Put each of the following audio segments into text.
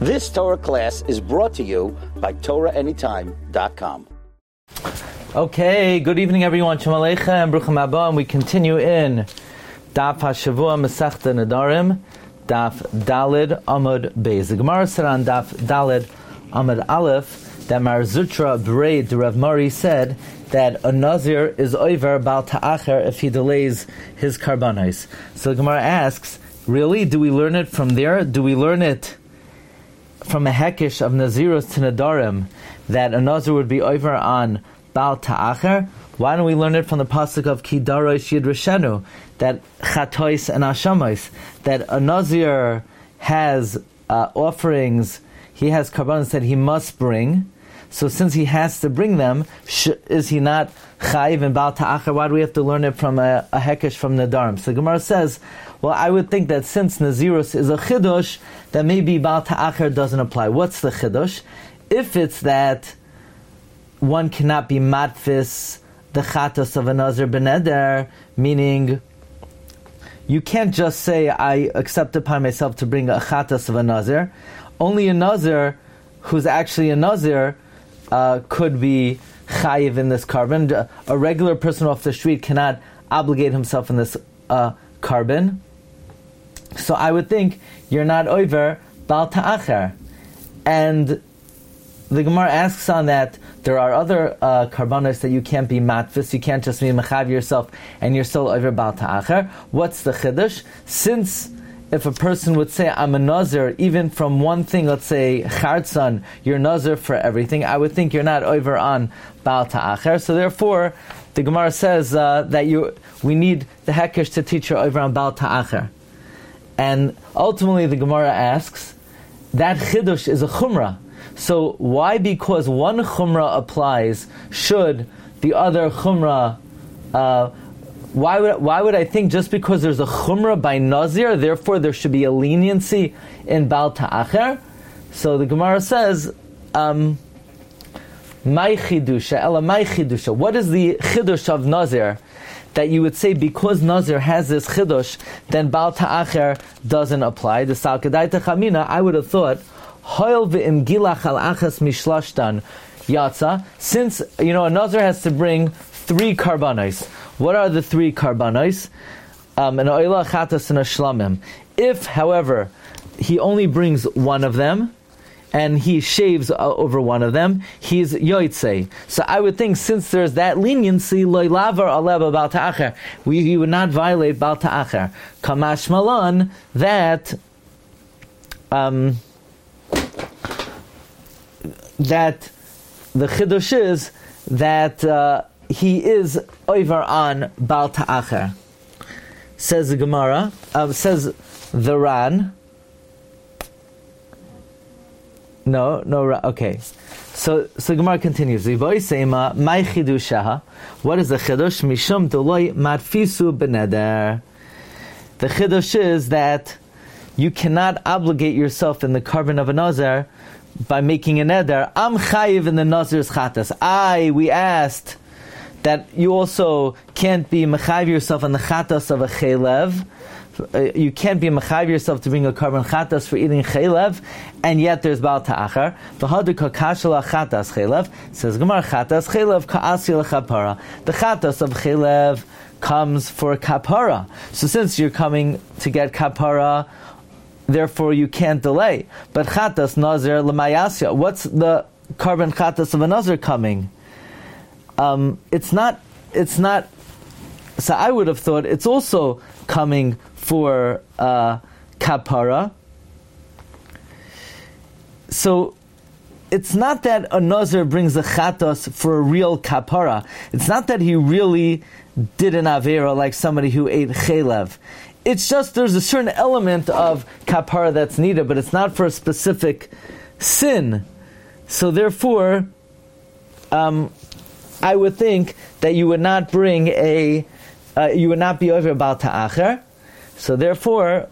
This Torah class is brought to you by TorahAnytime.com. Okay, good evening everyone. Shalom Aleichem and Bruchim Haba, and we continue in Daf HaShavua Masechta Nedarim, Daf Daled Amud Beis. The Gemara said on Daf Daled Amud Aleph that Mar Zutra B'rei de Rav Mari said that a Nazir is over Bal Ta'acher if he delays his karbanos. So the Gemara asks, really, do we learn it from there? Do we learn it from a hekesh of Nazirus to Nedarim that a Nazir would be over on Bal Ta'acher? Why don't we learn it from the pasuk of Ki Darosh Yidrashenu, that Chatois and Ashamois, that a Nazir has offerings, he has karbanos that he must bring. So since he has to bring them, is he not chayiv in Bal Ta'acher? Why do we have to learn it from a hekesh from Nedarim? So the Gemara says, well, I would think that since Nazirus is a chidush, that maybe Bal Ta'acher doesn't apply. What's the chidush? If it's that one cannot be matfis the chatos of a Nazir beneder, meaning you can't just say, I accept upon myself to bring a chatos of a Nazir. Only a Nazir who's actually a Nazir could be chayiv in this carbon. A regular person off the street cannot obligate himself in this carbon. So I would think you're not over Bal Ta'acher. And the Gemara asks on that, there are other karbanos that you can't be matfis, you can't just be mechav yourself and you're still over Bal Ta'acher. What's the chiddush? Since if a person would say, I'm a Nazir, even from one thing, let's say, Chartzan, you're Nazir for everything, I would think you're not over on Bal Ta'acher. So therefore, the Gemara says that we need the hekesh to teach you over on Bal Ta'acher. And ultimately the Gemara asks, that chidush is a chumrah. So why, because one chumrah applies, should the other chumrah why would I think just because there's a chumrah by Nazir, therefore there should be a leniency in Bal Ta'acher? So the Gemara says, Mai chidusha, ela mai chidusha. What is the chidush of Nazir? That you would say because Nazir has this chidush, then Bal Ta'acher doesn't apply. The Salkadaita Chamina, I would have thought, Hoil ve'im gilach al achas mishlashtan yatsa. Since, a Nazir has to bring 3 karbanos. What are the 3 karbanos? An oila, chatas, and a shlamim. If, however, he only brings one of them, and he shaves over one of them, he's yoytzei. So I would think, since there's that leniency, loy lavar aleba Bal Ta'acher, he would not violate Bal Ta'acher. Kamash malan, that the chiddush is that he is over on Bal Ta'acher. Says the Gemara, says the Ran. Okay. So Gemara continues. What is the chiddush? Mishum deloi matfisu beneder. The chiddush is that you cannot obligate yourself in the carbon of a Nazir by making a neder. Am chayiv in the Nazir's chatas. We asked that you also can't be mechayiv yourself on the chatas of a chaylev. You can't be mechayiv yourself to bring a carbon chatas for eating chaylev, and yet there's Bal Ta'acher. V'hadu kakashla chatas chaylev. Says Gemara, chatas chaylev ka'asya l'chapara. The chatas of chaylev comes for kapara. So since you're coming to get kapara, therefore you can't delay. But chatas nazir l'mayasya. What's the carbon chatas of a nazir coming? It's not. So I would have thought it's also coming for kapara. So it's not that a nazir brings a chatas for a real kapara. It's not that he really did an avera like somebody who ate chaylev. It's just there's a certain element of kapara that's needed, but it's not for a specific sin. So therefore, I would think that you would not bring you would not be over Bal Ta'acher. So therefore,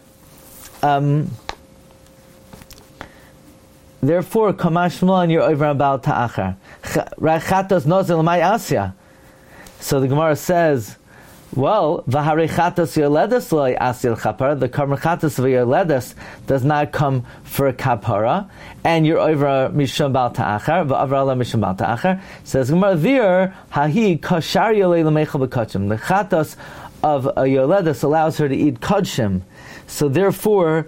Kamash Mlan, you're over Bal Ta'acher. Chatas Nozil Mai Asya. So the Gemara says, Well, v'harei chatas yoledes lo asil chapara. The karban chatas of yoledes does not come for kapara, and you're over mishum bal ta'achar. V'avrala mishum bal ta'achar. Says Gemara vir hahi kashar yolei l'meichel b'kachim. The chatas of a yoledes allows her to eat kodshim, so therefore,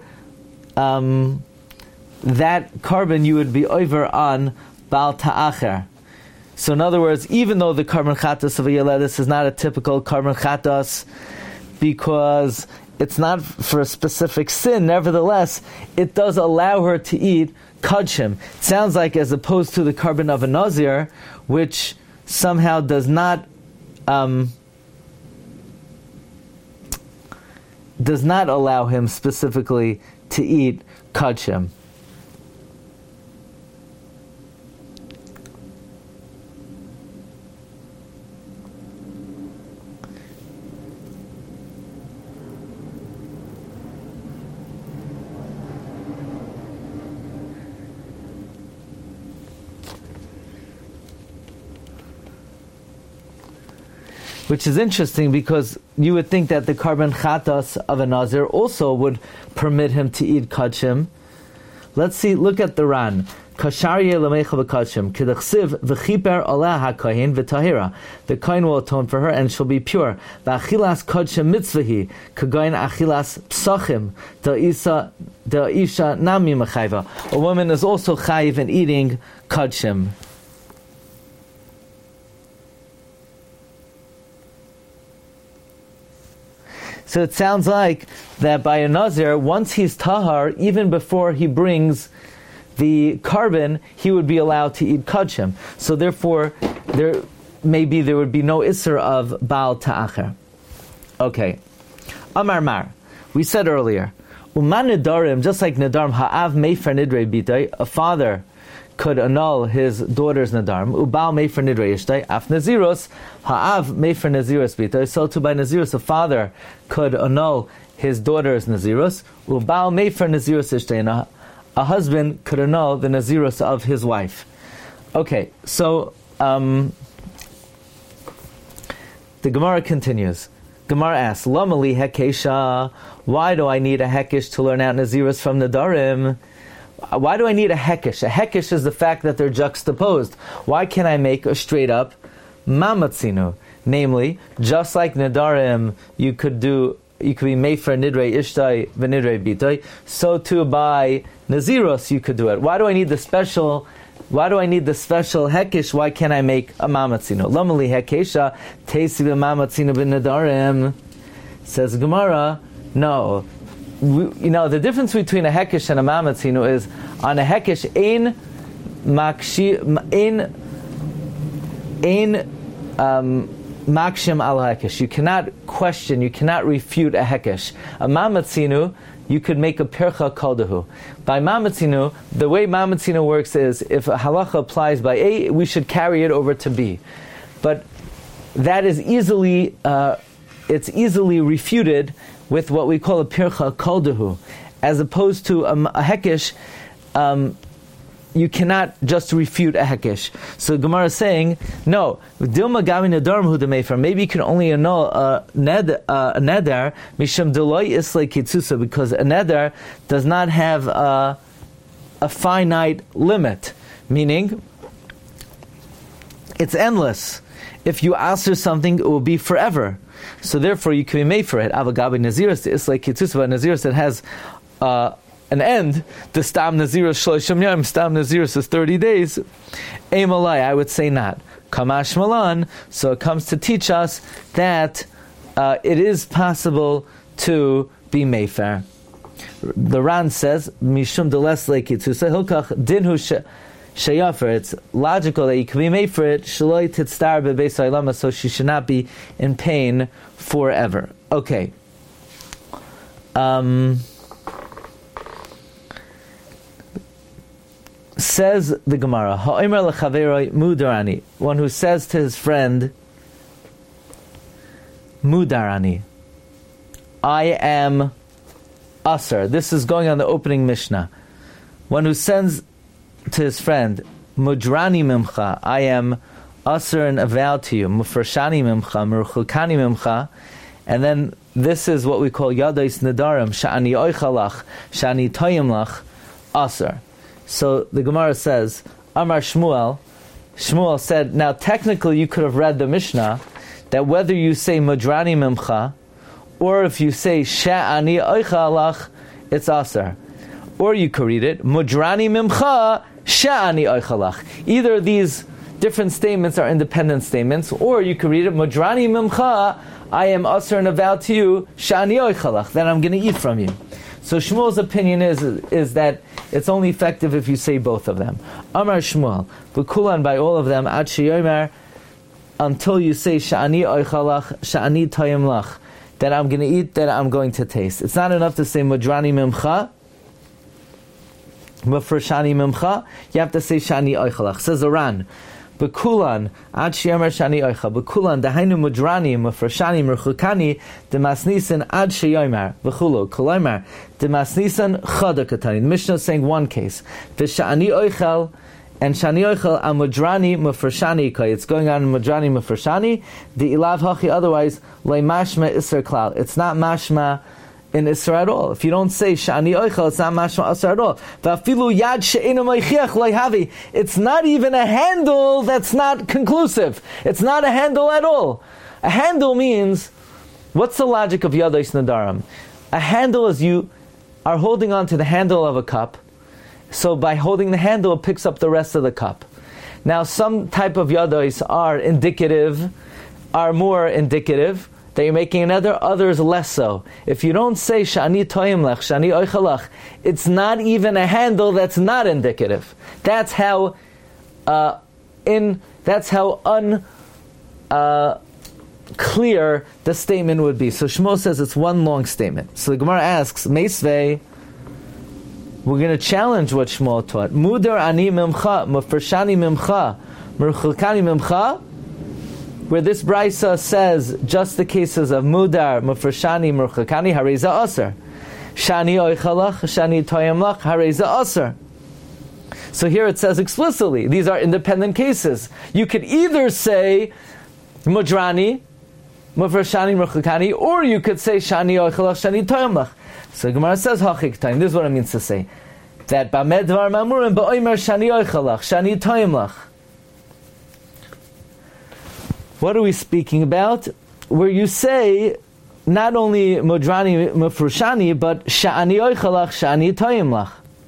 that carbon you would be over on bal ta'achar. So in other words, even though the karban chatas of a yoledes is not a typical karban chatas, because it's not for a specific sin, nevertheless, it does allow her to eat kodshim. It sounds like as opposed to the karban of a nazir, which somehow does not allow him specifically to eat kodshim. Which is interesting because you would think that the karban chatas of a nazir also would permit him to eat kodshim. Let's see, look at the Ran. Kasharye l'meichel b'kodshim, k'dachsiv v'chiper aleh ha'kohen v'tahira. The kohen will atone for her and she'll be pure. V'achilas kodshim mitzvahi, k'goyin achilas psachim, da'isha nami mechayva. A woman is also chayiv in eating kodshim. So it sounds like that by a nazir, once he's tahar, even before he brings the carbon, he would be allowed to eat kodshim. So therefore, there would be no isser of baal ta'acher. Okay. Amar Mar. We said earlier, Uman nedarim, just like nedarim, ha'av meifer nidrei bitay, a father could annul his daughter's nadarim. Ubal meifer nidrei ishtay, af naziros, ha'av meifer naziros bitay. So too by naziros, a father could annul his daughter's naziros. Ubal meifer naziros ishtay, a husband could annul the naziros of his wife. Okay, so the Gemara continues. Gemara asks, Lamali hekesha, why do I need a hekesh to learn out naziros from nadarim? Why do I need a hekesh? A hekesh is the fact that they're juxtaposed. Why can't I make a straight up mamatzinu? Namely, just like nadarim, you could be meifer nidrei ishtai v'nidrei bitoi. So too by naziros you could do it. Why do I need the special hekesh? Why can't I make a mamatzinu? Lamali hekesha teisi v'mamatzinu v'nadarim. Says Gemara, no. The difference between a hekesh and a mamatzinu is on a hekesh ein makshim al hekesh. You cannot question, you cannot refute a hekesh. A mamatzinu, you could make a pircha kodahu. By mamatzinu, the way mamatzinu works is if a halacha applies by A, we should carry it over to B. But that is easily refuted with what we call a pircha koldahu, as opposed to a hekesh. You cannot just refute a hekesh. So Gemara is saying, no, dilma gavi nedarim hu demefer. Maybe you can only annul a neder mishum deloi islay kitzusa, because a neder does not have a finite limit, meaning it's endless. If you answer something, it will be forever. So therefore, you can be made for it. Avagabi naziris, it's like kitzusa, naziris that has an end. The stam naziris shloshim yom, stam naziris is 30 days. Eimalai, I would say not. Kamash malan. So it comes to teach us that it is possible to be mefer. The Ran says, mishum deles lekitzusa hilkach dinhu sheyafer. It's logical that you can be made for it. Shaloi titztar bebeis ha'ilama, so she should not be in pain forever. Okay. Says the Gemara, ha'omer lechaveroi mudarani. One who says to his friend, mudarani, I am asar. This is going on the opening Mishnah. One who sends to his friend, mudrani mimcha, I am Aser and avow to you, Mufrashani Mimcha, Merchukani Mimcha, and then this is what we call Yadais Nadarim, Sha'ani Oichalach, Sha'ani Toyim Lach, Aser. So the Gemara says, Amar Shmuel said, now technically you could have read the Mishnah, that whether you say Mudrani Mimcha, or if you say Sha'ani Oichalach, it's Aser. Or you could read it, Mudrani Mimcha, Sha'ani Oichalach. Either of these different statements are independent statements, or you could read it, Mudrani Mimcha, I am Aser and avow to you, Sha'ani Oichalach, that I'm going to eat from you. So Shmuel's opinion is that it's only effective if you say both of them. Amar Shmuel, B'kulan, by all of them, Ad Sheyomer, until you say Sha'ani Oichalach, Sha'ani Toyim Lach, that I'm going to eat, that I'm going to taste. It's not enough to say Mudrani Mimcha, Mufrashani Mimcha, you have to say Sha'ani Oichalach. Says Aran, B'kulan, Ad Sheyomer Sha'ani Oicha, B'kulan, Dahainu Mudrani, Mufrashani, Merchukani, Demasnisan Ad Sheyomer, B'chulu, Kolomer, Demasnisan Chada Katani. The Mishnah is saying one case. V'Sha'ani Oichel, and Sha'ani Oichel, Amudrani, Mufrashani Kai. It's going on in Mudrani, Mufrashani. The Ilav Hachi, otherwise, Le Mashma Isser Klal. It's not Mashma in Isra at all. If you don't say Sha'ani Oichel, it's not Mashma Isra at all. V'afilu Yad She'enu Meichiach Leihavi. It's not even a handle that's not conclusive. It's not a handle at all. A handle means, what's the logic of Yadais Nadarim? A handle is you are holding on to the handle of a cup, so by holding the handle, it picks up the rest of the cup. Now, some type of Yadais are more indicative, that you're making another, others less so. If you don't say Sha'ani Toyim Lech, Sha'ani Oichalach, it's not even a handle that's not indicative. That's how clear the statement would be. So Shmuel says it's one long statement. So the Gemara asks, Meisvei, we're going to challenge what Shmuel taught. Mudar ani mimcha, mufrashani mimcha, merchukani mimcha, where this brisa says just the cases of mudar, mufrashani, merchukani, hareza aser. Shani oichalach, shani toyamlach, hareza aser. So here it says explicitly, these are independent cases. You could either say mudrani, mufrashani, merchukani, or you could say shani oichalach, shani toyamlach. So Gemara says hachik time. This is what it means to say that ba'med dvar mamurim ba'omer shani oichalach shani toyimlach. What are we speaking about? Where you say not only mudrani mufrushani but shani oichalach shani toyimlach.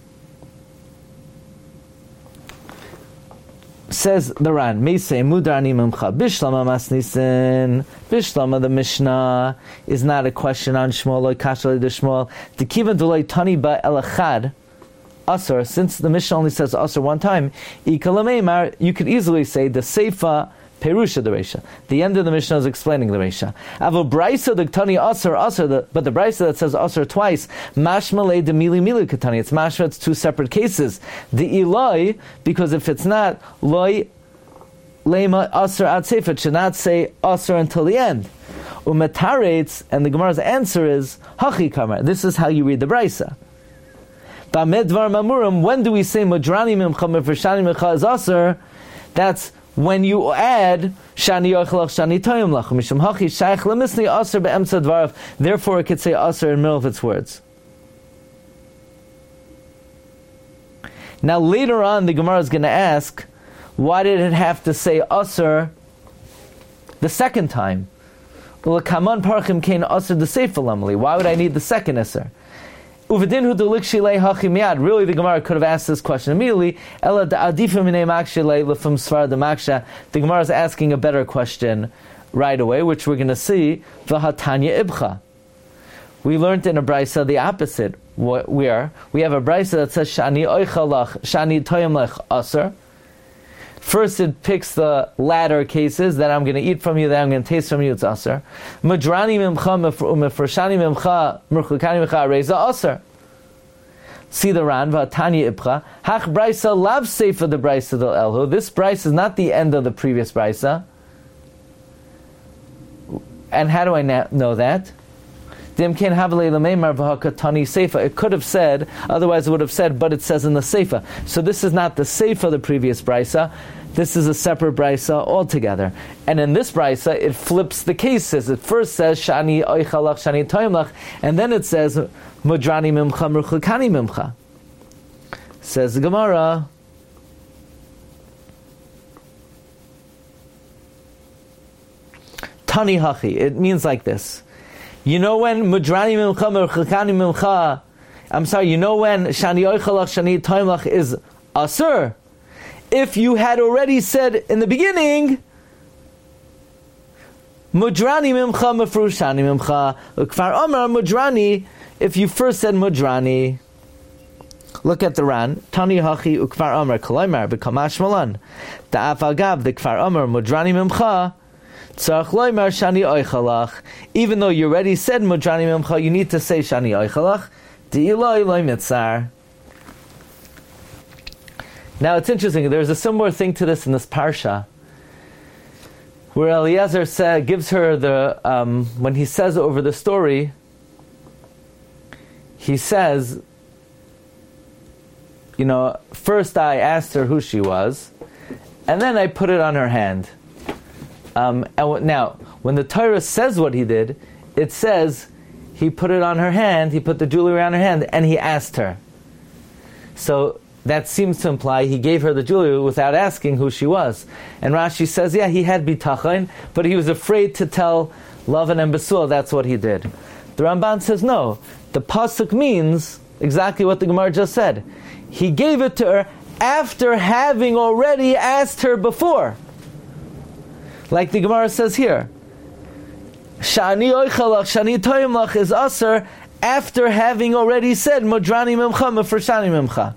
Says the Ran, Meisei mudrani memcha bishlama masnisen. Bishlama, the Mishnah is not a question on Shmuel loy kasha de Shmuel. The kivan dolay tani ba elachad asur. Since the Mishnah only says asur one time, ikalameimar, you could easily say the seifa perusha the Reisha. The end of the Mishnah is explaining the Reisha. Avo brisa the tani asur, but the brisa that says asur twice, mashma le de mili katani. It's mashma. It's two separate cases. The ilai, because if it's not loy lema asur ad sefer, it should not say asur until the end. Umetaretz, and the Gemara's answer is hachi kamar. This is how you read the brisa. Ba'med dvar mamurim. When do we say mudrani mimcha mefreshani mimcha is asur? That's when you add shani yoichalach shani toyim lach mishum hachi shaykh lemisni aser be'emtza dvarav. Therefore, it could say aser in the middle of its words. Now, later on, the Gemara is going to ask, why did it have to say aser the second time? Well, kaman parchim kain aser the sefer lamali. Why would I need the second aser? Really, the Gemara could have asked this question immediately. The Gemara is asking a better question right away, which we're going to see. We learned in a brisa the opposite, where we have a brisa that says shani oichalach, shani toyimlech aser. First, it picks the latter cases that I'm going to eat from you, that I'm going to taste from you. It's aser. Mudrani mimcha mefreshani mimcha merchukani mimcha reza aser. See the Ran v'atanya ibcha hach brisa lav sefer the brisa del elhu. This brisa is not the end of the previous brisa. And how do I know that? It could have said, otherwise it would have said, but it says in the Seifa. So this is not the Seifa of the previous Brisa. This is a separate Brisa altogether. And in this Brisa, it flips the cases. It first says, Shani oichalach, Shani toimlach, and then it says, Mudrani mimcha, murchukani mimcha. Says the Gemara, Tani hachi. It means like this. You know when Mudrani mimcha, murchukani mimcha, you know when Shani oichalach, Shani toimlach is asur, if you had already said in the beginning, Mudrani mimcha mefrushani mimcha, ukfar amar Mudrani, if you first said Mudrani, look at the Ran, Tani hachi ukfar amar kolaymar b'kamash malan, da'af agav the kfar amar Mudrani mimcha, tzarach loymar shani oichalach, even though you already said Mudrani mimcha, you need to say shani oichalach, di'iloi loy mitzar. Now it's interesting, there's a similar thing to this in this parsha, where Eliezer gives her the, when he says over the story, he says, first I asked her who she was, and then I put it on her hand. Now, when the Torah says what he did, it says he put it on her hand, he put the jewelry on her hand, and he asked her. So that seems to imply he gave her the jewelry without asking who she was. And Rashi says, yeah, he had bitachon, but he was afraid to tell Lavan and Besul that's what he did. The Ramban says, no, the pasuk means exactly what the Gemara just said. He gave it to her after having already asked her before. Like the Gemara says here, Shani oichalach, Shani toimlach is asur after having already said Mudrani mimcha, mefreshani mimcha.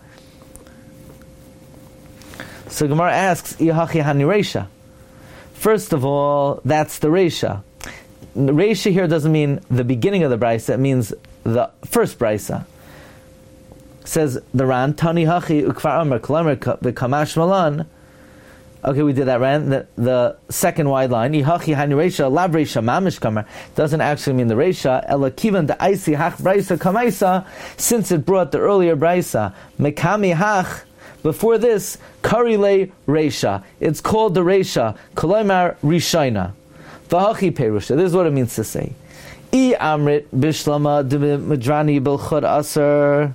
So Gemara asks, Ihachi hani reisha. First of all, that's the reisha. The reisha here doesn't mean the beginning of the brisa; it means the first brisa. Says the Ran, Tani hachi ukfar amar kolamer b'kamash malan. Okay, we did that, right? The second wide line, Ihachi hani reisha, lav reisha mamish kamar, doesn't actually mean the reisha. Ela kivan the aisi hach brisa kamaisa, since it brought the earlier brisa. Mekami hach. Before this, Karile Reisha. It's called the Reisha. Kolaymar Rishaina. Vahachi Perusha. This is what it means to say. I Amrit Bishlama de Mudrani Bilchud Aser.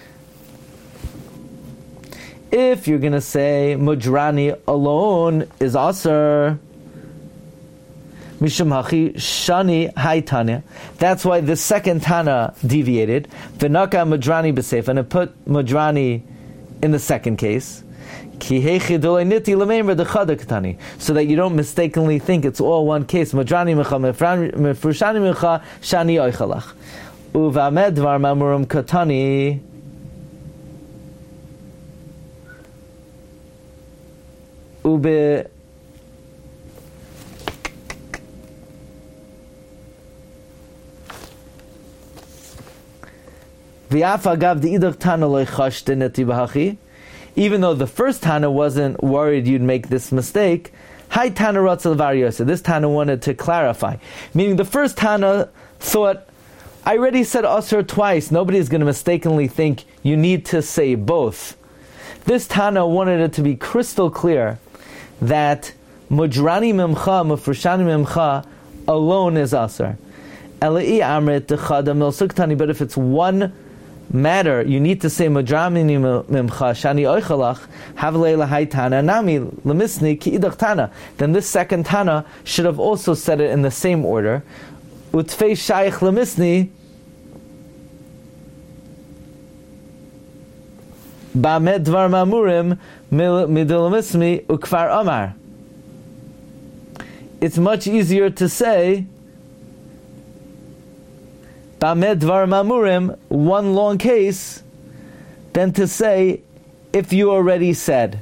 If you're going to say Mudrani alone is Aser, Mishum Hachi Shani Haitanya. That's why the second Tana deviated. Vinaka Mudrani B'Seif. And it put Mudrani in the second case, so that you don't mistakenly think it's all one case. Madrani mecha mefrushani mecha shani oichalach. Uvamed dvar mamurim katani. Ube even though the first Tana wasn't worried you'd make this mistake, this Tana wanted to clarify. Meaning the first Tana thought, I already said Asr twice, nobody's going to mistakenly think you need to say both. This Tana wanted it to be crystal clear that Mudrani Mimcha, Mufreshani Mimcha alone is Asr. But if it's one matter, you need to say Mudrani Mimcha Shani Oichalach Havlei Lahaitana Nami Lemisni Ki Idach Tana. Then this second Tana should have also said it in the same order. Utfei Shaykh Lemisni Ba'med Dvar Mamurim Midulamismi Ukfar Amar. It's much easier to say Ba'med Dvar Mamurim, one long case, than to say, if you already said.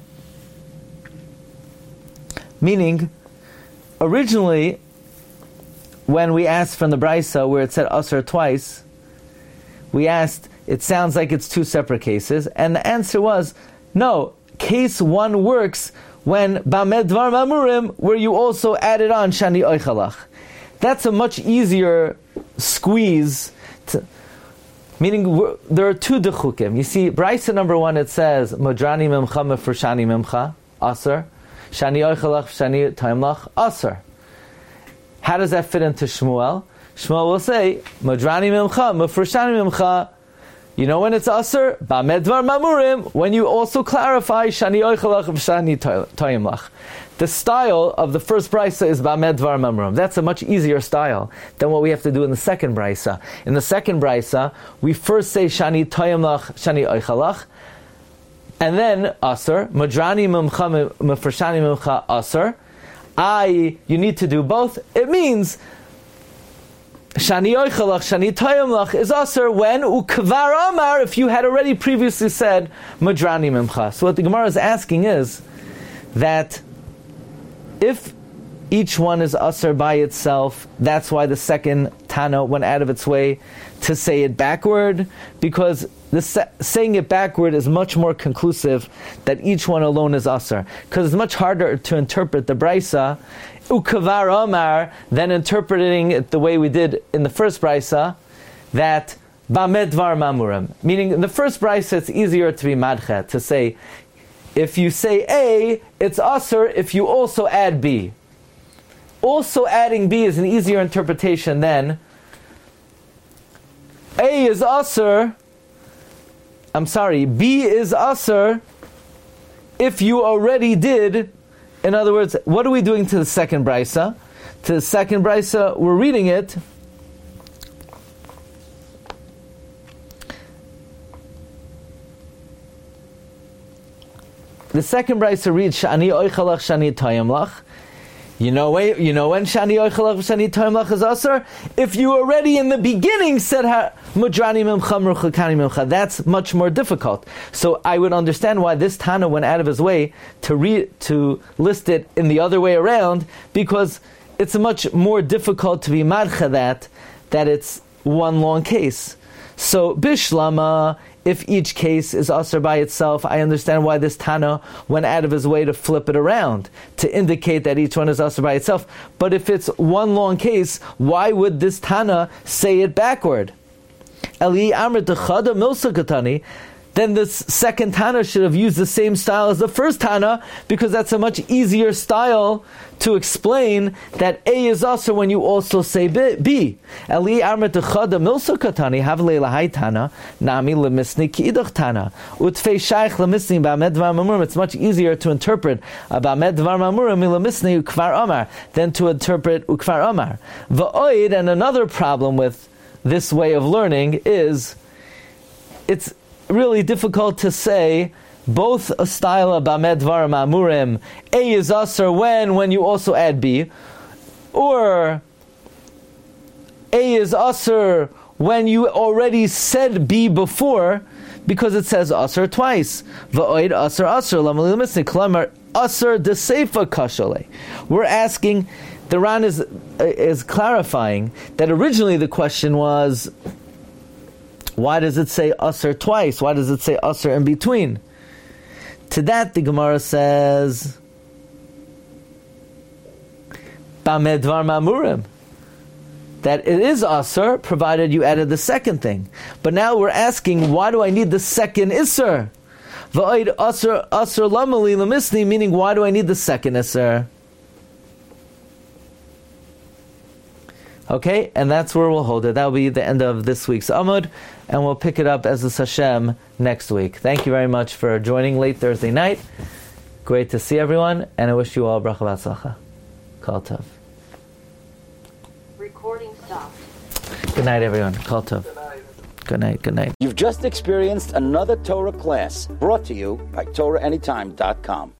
Meaning, originally, when we asked from the Brisa, where it said Asr twice, we asked, it sounds like it's two separate cases, and the answer was, no, case one works when Ba'med Dvar Mamurim, where you also added on Shani Oichalach. That's a much easier squeeze, meaning there are two dechukim. You see, Brisa number 1, it says, Modrani mimcha mefreshani mimcha, asr. Shani oichalach, shani taimlach, asr. How does that fit into Shmuel? Shmuel will say, Modrani mimcha mefreshani mimcha. You know when it's asr? Ba'medvar mamurim, when you also clarify, shani oichalach, shani taimlach. The style of the first brisa is ba'medvar mamurim. That's a much easier style than what we have to do in the second brisa. In the second brisa, we first say shani taimlach, shani oichalach, and then asr, madrani mimcha mefreshani mimcha asr. You need to do both. It means shani oichalach, shani tayamlach is asr when ukvar amar, if you had already previously said madrani mimcha. So what the Gemara is asking is that if each one is asr by itself, that's why the second Tana went out of its way to say it backward, because saying it backward is much more conclusive that each one alone is asr. Because it's much harder to interpret the brisa, ukavar amar, than interpreting it the way we did in the first brisa, that ba'medvar mamurim. Meaning, in the first brisa, it's easier to be madchet, to say, if you say A, it's asr if you also add B. Also adding B is an easier interpretation than B is asr if you already did. In other words, what are we doing to the second brisa? To the second brisa, we're reading it. The second brisa reads shani oichalach, shani tayamlach. You know when shani oichalach shani taimlach is asr? If you already in the beginning said mudrani mimcha merchakani mimcha, that's much more difficult. So I would understand why this Tana went out of his way to list it in the other way around, because it's much more difficult to be madcha that it's one long case. So bishlama, if each case is asr by itself, I understand why this Tana went out of his way to flip it around, to indicate that each one is asr by itself. But if it's one long case, why would this Tana say it backward? Eli amr techada milsa katani. Then this second Tana should have used the same style as the first Tana, because that's a much easier style to explain that A is also when you also say B. Eli amr techada milsa katani havle lahai Tana nami lemisni kiidach Tana utfei shaykh lemisni ba'medvar mamurim. It's much easier to interpret ba'medvar mamurim lemisni ukvar amar than to interpret ukvar amar. Va'oid, and another problem with this way of learning is it's really difficult to say both a style of ba'medvar ma'amurim, A is asr when you also add B, or A is asr when you already said B before, because it says asr twice. Va'oid asr asr lamali l'misni klamar asr deseifa kashale. We're asking, the Ran is clarifying that originally the question was, why does it say asr twice? Why does it say asr in between? To that, the Gemara says, ba'medvar ma'amurim, that it is asr, provided you added the second thing. But now we're asking, why do I need the second isser? Va'id asr lamali l'misni, meaning why do I need the second isser? Okay, and that's where we'll hold it. That'll be the end of this week's Amud, and we'll pick it up as a Hashem next week. Thank you very much for joining late Thursday night. Great to see everyone, and I wish you all bracha v'atzlacha. Kol tov. Recording stopped. Good night, everyone. Kol tov. Good night. Good night. You've just experienced another Torah class brought to you by TorahAnytime.com.